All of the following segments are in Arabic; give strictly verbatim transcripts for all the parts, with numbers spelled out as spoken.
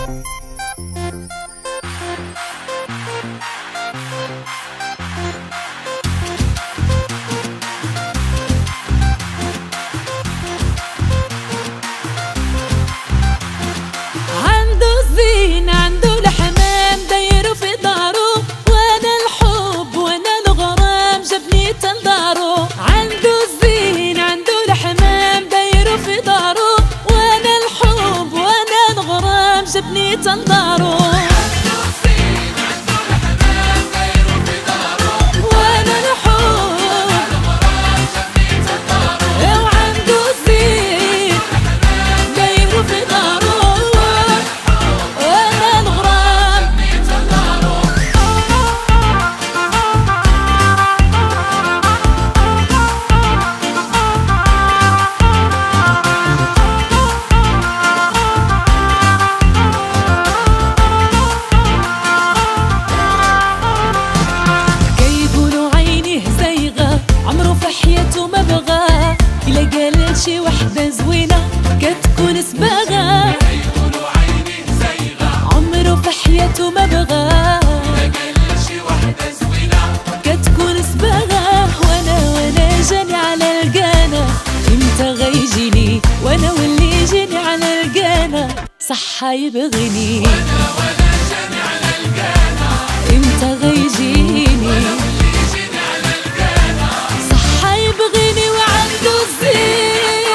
جبني تنظارو عنده الزين عنده الحمام دايرو في دارو وانا الحب وانا الغرام جبني تنظارو وعنده الزين دايرو في دارو وانا الغرام جبني تنظارو شي وحدة زوينة كتكون سباغة يقولوا عينيه زايغة عمره في حياته ما بغى يلاقي شي وحدة زوينة كتكون سباغة وانا وانا جاني على القانا امتى غيجيني وانا واللي يجيني على القانا صح يبغيني وانا وانا جاني على القانا امتى غيجيني وانا واللي يجيني على القانا صح يبغيني وعنده الزين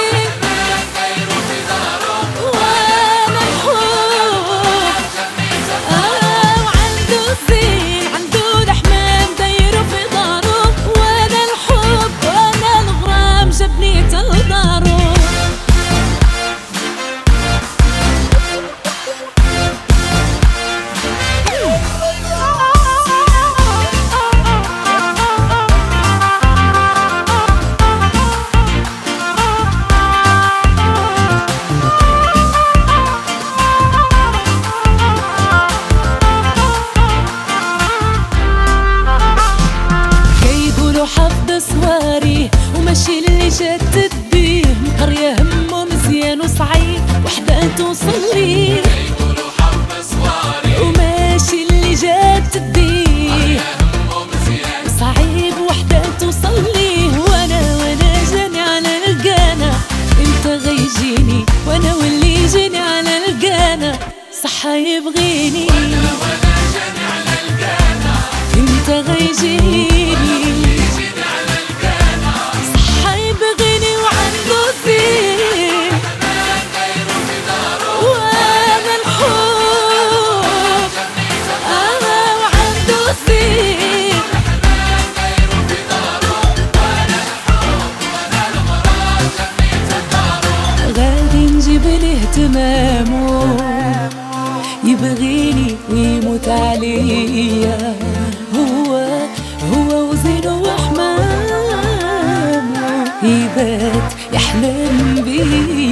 وماشي اللي جات بيه مقريه همه مزيان وصعيب وحده توصل ليه يقولوا حرب صواري وماشي اللي جات بيه همه مزيان وصعيب وحده توصل ليه وانا وانا جاني على القانا امتى غيجيني وانا واللي يجيني على القانا صح يبغيني وانا وانا جاني على القانا امتى غيجيني اهتمامه يبغيني ويموت عليا هو هو وزينه وحمامه يبات يحلم بيا